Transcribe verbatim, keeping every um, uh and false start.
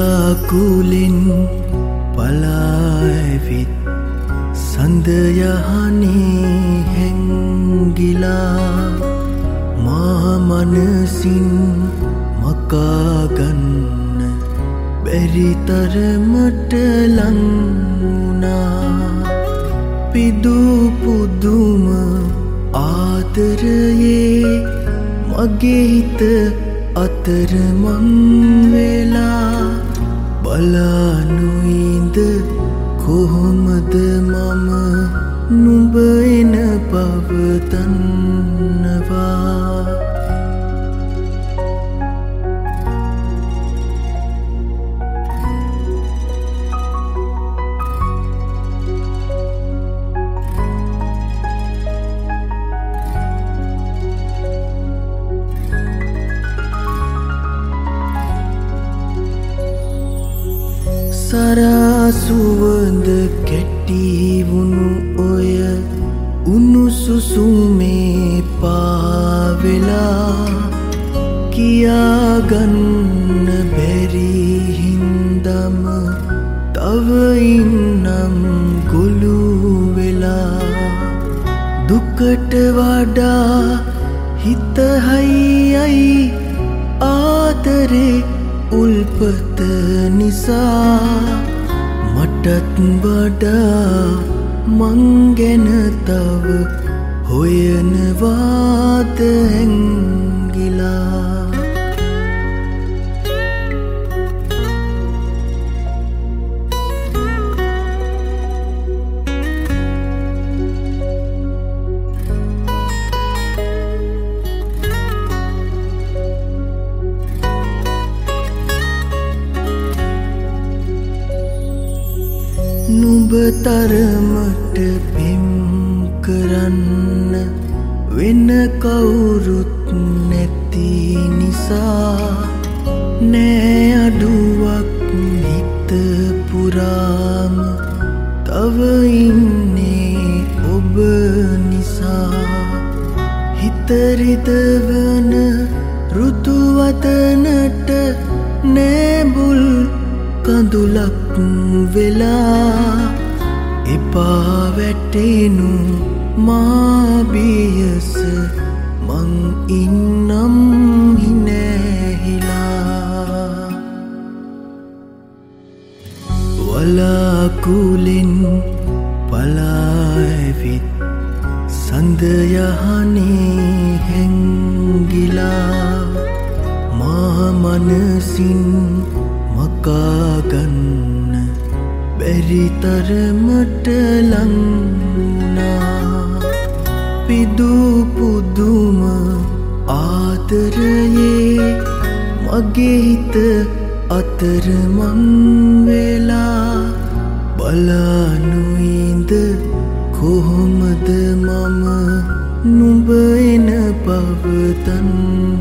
වලාකුලෙන් පලාඇවිත් සඳයහනේ හැංගිලා මා මනසින් මකාගන්න බැරි තරමට ලංවුණා. පිදූ පුදුම ආදරයේ මගේ හිත අතරමං වෙලා බලානුයිද කොහොමද මම නුඹ එන බව දන්නවා. සරසුවඳ කැටිවුණු ඔය උණුසුසුමේ පාවෙලා කියාගන්න බැරි හින්දම තව ඉන්නම් ගොළු වෙලා දුකට වඩා හිත හයියයි ආදරේ උල්පත නිසා මටත් වඩා මං ගැන තව හොයනවාද හැංගිලා. නුඹ තරමට පෙම් කරන්න වෙන කවුරුත් නැති නිසා නෑ අඩුවක් හිත පුරාම තව ඉන්නේ ඔබ නිසා. හිත රිදවන ඍතුවදනට නෑබුල් කඳුලක් වෙලා එපා වැටෙනු මා බියස මං ඉන්නම් හිනැහිලා. වලාකුලෙන් පලාඇවිත් සඳයහනේ හැංගිලා මා මනසින් මකාගන්න බැරි තරමට ලංවුණා. පිදූ පුදුම ආදරයේ මගේ හිත අතරමං වෙලා බලානුයිද කොහොමද මම නුඹ එන බව දන්නවා.